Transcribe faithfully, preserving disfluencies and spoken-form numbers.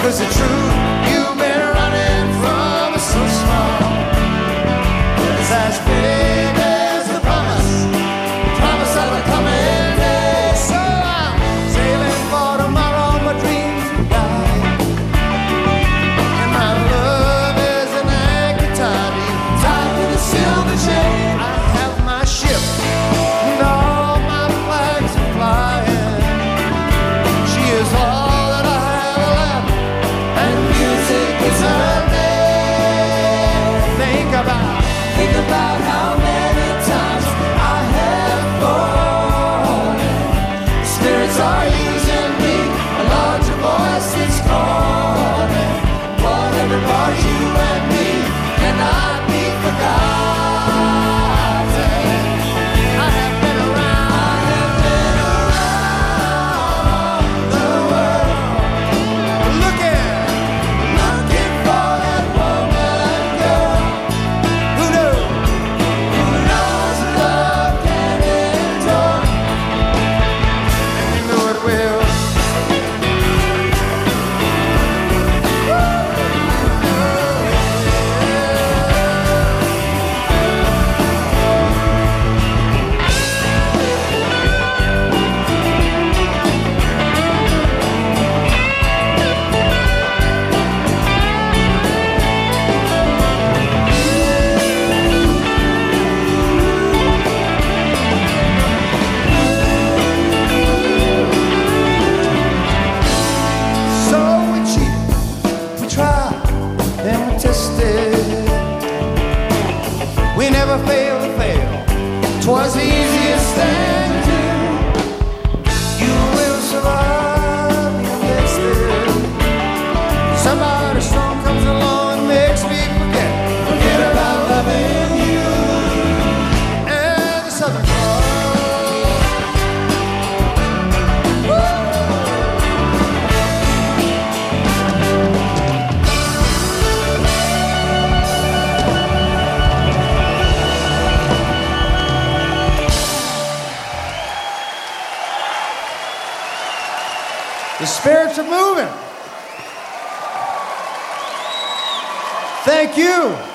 Was it true you've been running from us so small? It's as big as the promise, promise of a coming day. So I'm sailing for tomorrow, my dreams will die, and my love is an anchor tied, tied to the silver chain. I have my ship and all my flags are flying. She is all that I have left, and music is her name. Think about, think about how many times I have fallen. Spirits are using me, a larger voice is calling. Whatever part you and me cannot be forgotten. I have been around, I have been around the world, looking, looking for that woman, girl, who knows, who knows love can endure, and you know it will. So we cheat, we try, then we test it. We never fail to fail. 'Twas the easiest thing to do. You will survive, you next it. Somebody strong comes along and makes me forget, forget about loving you. And the Southern Cross. The spirits are moving. Thank you.